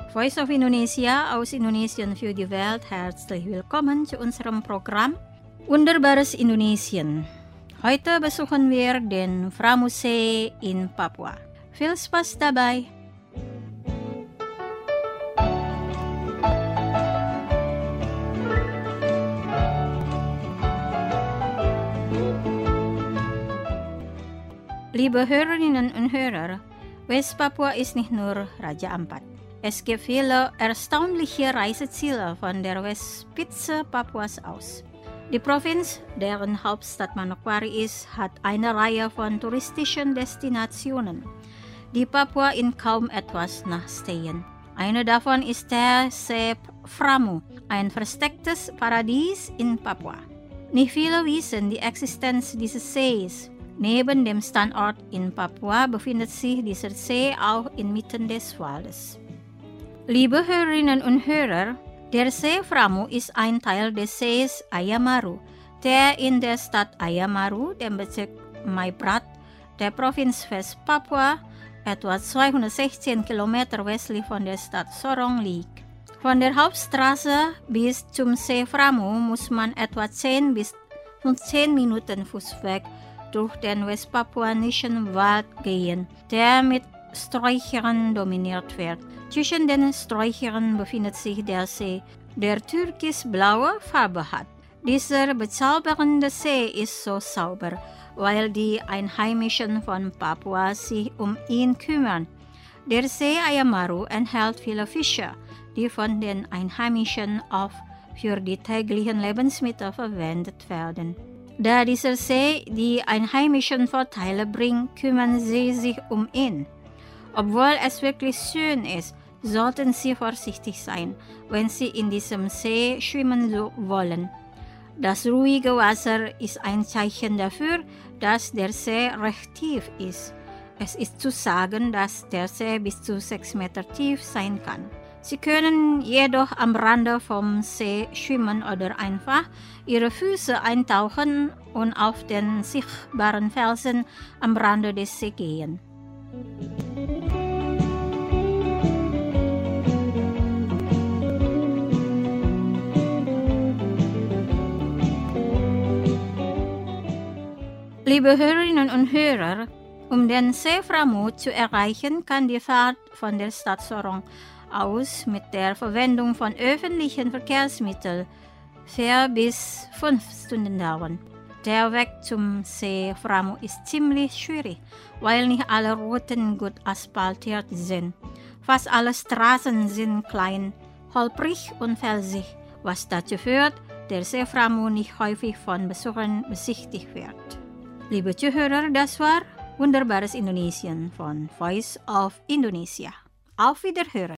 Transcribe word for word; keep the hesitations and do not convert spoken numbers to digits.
Voice of Indonesia aus Indonesien für die Welt, herzlich willkommen zu unserem Programm Wunderbares Indonesien. Heute besuchen wir den Framusee in Papua. Viel Spaß dabei! Liebe Hörerinnen und Hörer, Westpapua ist nicht nur Raja Ampat. Es gibt viele erstaunliche Reiseziele von der Westspitze Papuas aus. Die Provinz, deren Hauptstadt Manokwari ist, hat eine Reihe von touristischen Destinationen, die Papua in kaum etwas nachstehen. Eine davon ist der See Framu, ein verstecktes Paradies in Papua. Nicht viele wissen die Existenz dieses Sees. Neben dem Standort in Papua befindet sich dieser See auch inmitten des Waldes. Liebe Hörerinnen und Hörer, der See Framu ist ein Teil des Sees Ayamaru, der in der Stadt Ayamaru, dem Bezirk Maibrat, der Provinz Westpapua, etwa zweihundertsechzehn Kilometer westlich von der Stadt Sorong liegt. Von der Hauptstraße bis zum See Framu muss man etwa zehn bis fünfzehn Minuten Fußweg durch den westpapuanischen Wald gehen, der mit Sträuchern dominiert wird. Zwischen den Sträuchern befindet sich der See, der türkisblaue Farbe hat. Dieser bezaubernde See ist so sauber, weil die Einheimischen von Papua sich um ihn kümmern. Der See Ayamaru enthält viele Fische, die von den Einheimischen oft für die täglichen Lebensmittel verwendet werden. Da dieser See die Einheimischen Vorteile bringt, kümmern sie sich um ihn. Obwohl es wirklich schön ist, sollten Sie vorsichtig sein, wenn Sie in diesem See schwimmen wollen. Das ruhige Wasser ist ein Zeichen dafür, dass der See recht tief ist. Es ist zu sagen, dass der See bis zu sechs Meter tief sein kann. Sie können jedoch am Rande vom See schwimmen oder einfach Ihre Füße eintauchen und auf den sichtbaren Felsen am Rande des Sees gehen. Liebe Hörerinnen und Hörer, um den See Framu zu erreichen, kann die Fahrt von der Stadt Sorong aus mit der Verwendung von öffentlichen Verkehrsmitteln vier bis fünf Stunden dauern. Der Weg zum See Framu ist ziemlich schwierig, weil nicht alle Routen gut asphaltiert sind. Fast alle Straßen sind klein, holprig und felsig, was dazu führt, dass der See Framu nicht häufig von Besuchern besichtigt wird. Liebe Zuhörer, das war Wunderbares Indonesien von Voice of Indonesia. Auf Wiederhören!